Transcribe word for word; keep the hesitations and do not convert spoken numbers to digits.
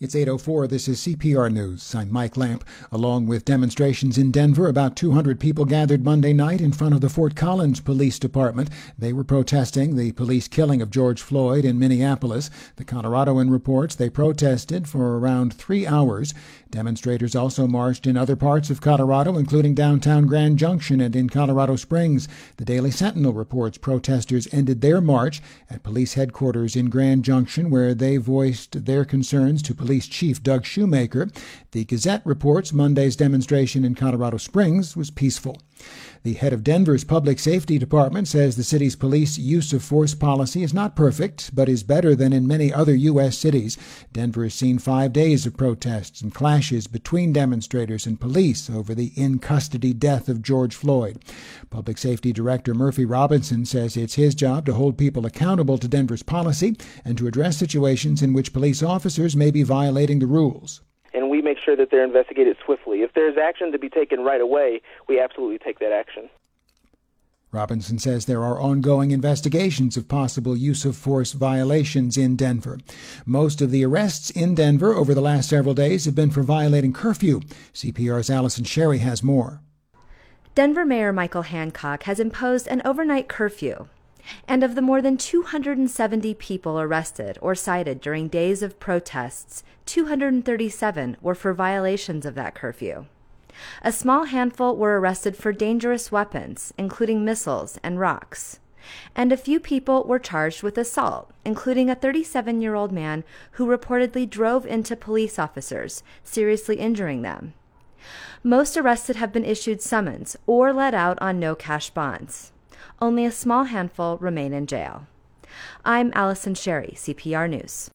It's eight oh four. This is C P R News. I'm Mike Lamp. Along with demonstrations in Denver, about two hundred people gathered Monday night in front of the Fort Collins Police Department. They were protesting the police killing of George Floyd in Minneapolis. The Coloradoan reports they protested for around three hours. Demonstrators also marched in other parts of Colorado, including downtown Grand Junction and in Colorado Springs. The Daily Sentinel reports protesters ended their march at police headquarters in Grand Junction, where they voiced their concerns to police Chief Doug Shoemaker. The Gazette reports Monday's demonstration in Colorado Springs was peaceful. The head of Denver's public safety department says the city's police use of force policy is not perfect, but is better than in many other U S cities. Denver has seen five days of protests and clashes between demonstrators and police over the in-custody death of George Floyd. Public Safety Director Murphy Robinson says it's his job to hold people accountable to Denver's policy and to address situations in which police officers may be violating the rules. And we make sure that they're investigated swiftly. If there's action to be taken right away, we absolutely take that action. Robinson says there are ongoing investigations of possible use of force violations in Denver. Most of the arrests in Denver over the last several days have been for violating curfew. C P R's Allison Sherry has more. Denver Mayor Michael Hancock has imposed an overnight curfew. And of the more than two hundred seventy people arrested or cited during days of protests, two hundred thirty-seven were for violations of that curfew. A small handful were arrested for dangerous weapons, including missiles and rocks. And a few people were charged with assault, including a thirty-seven-year-old man who reportedly drove into police officers, seriously injuring them. Most arrested have been issued summons or let out on no-cash bonds. Only a small handful remain in jail. I'm Allison Sherry, C P R News.